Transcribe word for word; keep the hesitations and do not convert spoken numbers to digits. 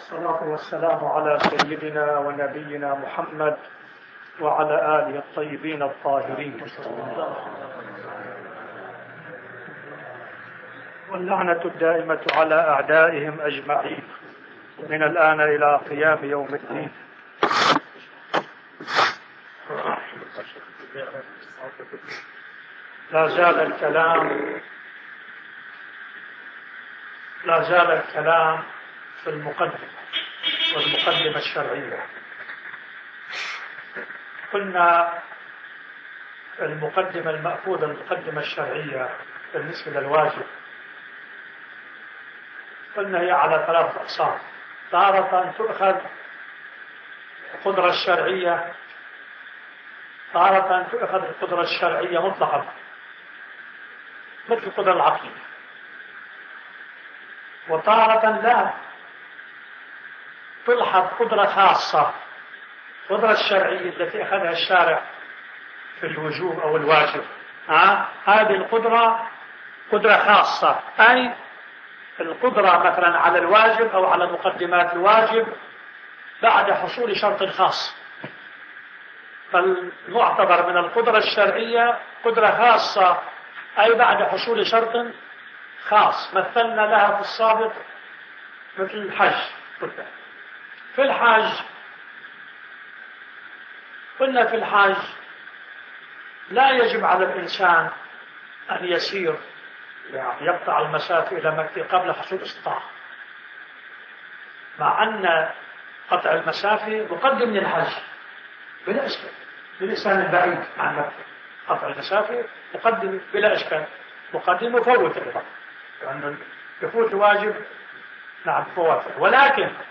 والصلاة والسلام على سيدنا ونبينا محمد وعلى آله الطيبين الطاهرين، واللعنة الدائمة على أعدائهم أجمعين من الآن إلى قيام يوم الدين. لا زال الكلام لا زال الكلام في المقدمة والمقدمة الشرعية. قلنا المقدمة المأخوذة المقدمة الشرعية بالنسبة للواجب، قلنا هي على ثلاثة أقسام. تارة تؤخذ القدرة الشرعية، تارة تؤخذ القدرة الشرعية مطلقا مثل القدرة العقلية، وتارة لا تلحظ قدرة خاصة، القدرة الشرعية التي أخذها الشارع في الوجوب أو الواجب. ها؟ هذه القدرة قدرة خاصة، أي القدرة مثلا على الواجب أو على مقدمات الواجب بعد حصول شرط خاص. فالمعتبر من القدرة الشرعية قدرة خاصة، أي بعد حصول شرط خاص. مثلنا لها في السابق مثل الحج. في الحج قلنا في الحج لا يجب على الإنسان أن يسير يعني يقطع المسافة إلى مكة قبل حصول استطاعة، مع أن قطع المسافة مقدم للحج بلا إشكال للإنسان البعيد عن مكة. قطع المسافة مقدم بلا إشكال، مقدم مفوت أيضا، لأنه يفوت واجب نعم فوات. ولكن